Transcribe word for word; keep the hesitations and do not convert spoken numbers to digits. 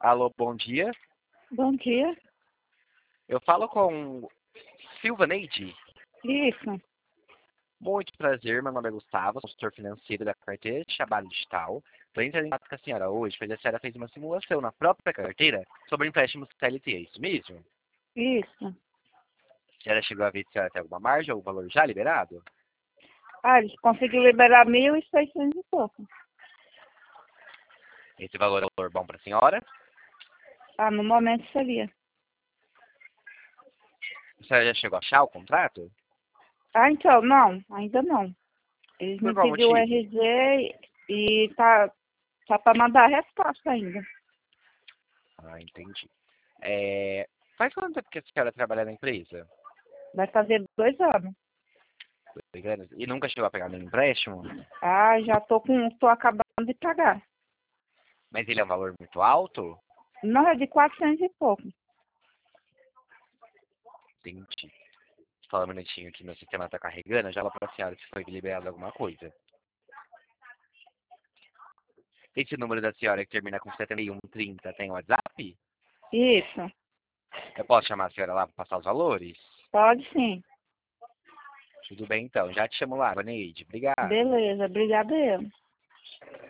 Alô, bom dia. Bom dia. Eu falo com Silva Neide. Isso. Muito prazer, meu nome é Gustavo, consultor financeiro da carteira de trabalho digital. Estou entrando em contato com a senhora hoje, pois a senhora fez uma simulação na própria carteira sobre empréstimos C L T, é isso mesmo? Isso. A senhora chegou a ver se a senhora tem alguma margem ou o valor já liberado? Ah, eles conseguiram liberar mil e seiscentos e pouco. Esse valor é um valor bom para a senhora? Ah, no momento seria. A senhora já chegou a achar o contrato? Ah, então, não, ainda não. Eles Por me qual pediram o motivo? R G e tá, tá para mandar a resposta ainda. Ah, entendi. É... Faz quanto tempo que a senhora trabalha na empresa? Vai fazer dois anos. Dois anos? E nunca chegou a pegar nenhum empréstimo? Ah, já tô com, tô acabando de pagar. Mas ele é um valor muito alto? Não, é de quatrocentos e pouco. Entendi. Só um minutinho que meu sistema está carregando, já falo para a senhora se foi liberado alguma coisa. Esse número da senhora que termina com setenta e um trinta tem WhatsApp? Isso. Eu posso chamar a senhora lá para passar os valores? Pode sim. Tudo bem então, já te chamo lá, Vaneide. Obrigado. Beleza, obrigada eu.